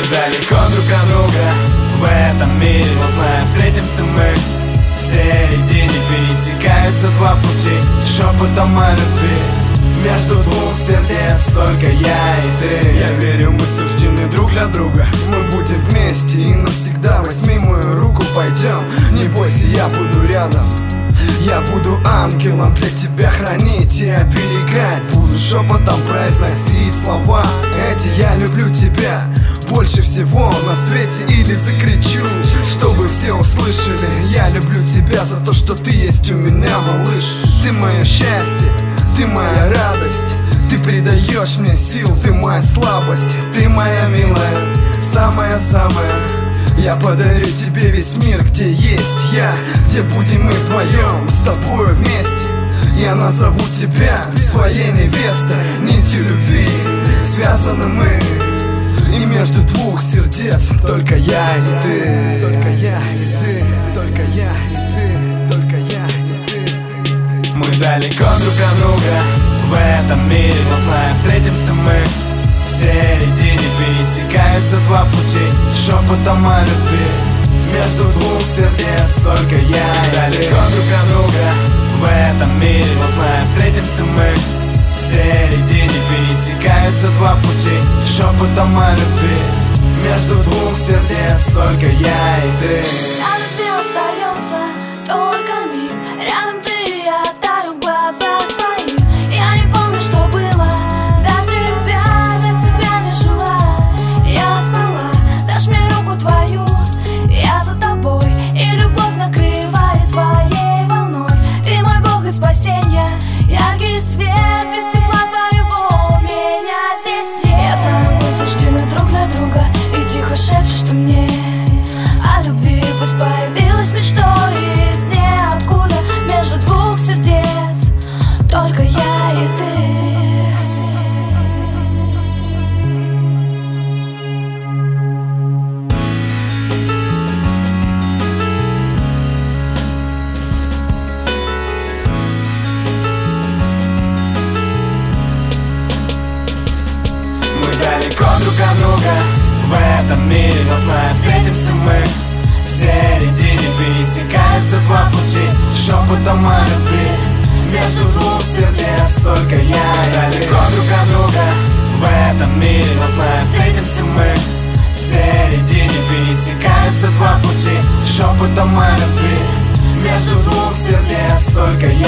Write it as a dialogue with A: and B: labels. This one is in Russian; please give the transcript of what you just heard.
A: далеко друг от друга в этом мире, но знаю, встретимся мы в середине. Пересекаются два пути шепотом о любви. Между двух сердец только я и ты. Я верю, мы суждены друг для друга. Мы будем вместе и навсегда. Возьми мою руку, пойдем. Не бойся, я буду рядом. Я буду ангелом для тебя хранить и оберегать. Буду шепотом произносить слова эти: я люблю тебя больше всего на свете. Или закричу, чтобы все услышали: я люблю тебя за то, что ты есть у меня, малыш. Ты мое счастье, ты моя радость, ты придаешь мне сил, ты моя слабость, ты моя милая, самая-самая. Я подарю тебе весь мир, где есть я, где будем мы вдвоем с тобой вместе. Я назову тебя своей невестой. Нитью любви связаны мы, и между двух сердец только я и ты. Только я и ты, только я и ты, только я и ты. Мы далеко друг от друга в этом мире, но знаю, встретимся мы в середине. Пересекаются два пути шепотом о любви. Между двух сердец только я. Далеко друг от друга в этом мире, но знаю, встретимся мы в середине. Пересекаются два пути шепотом о любви. Между двух сердец только я и ты.
B: На любви остается только миг. Рядом ты и я, таю в глазах твоих. Я не помню, что было до тебя не жила. Я спала, дашь мне руку твою, я за тобой, и любовь накрывает своей волной. Ты мой Бог и спасенье, яркий свет, без тепла твоего меня здесь нет. Я знаю, мы суждены друг для друга, и тихо шепчешь ты мне о любви. Пусть появилась мечтой из ниоткуда, между двух сердец только я и ты.
A: Мы далеко друг от друга в этом мире, но знаю, встретимся мы в середине. Пересекаются два пути шепотом о любви. Между двух сердец только я. Далеко друг от друга в этом мире, но знаю, встретимся мы в середине. Пересекаются два пути шепотом о любви. Между двух сердец только я.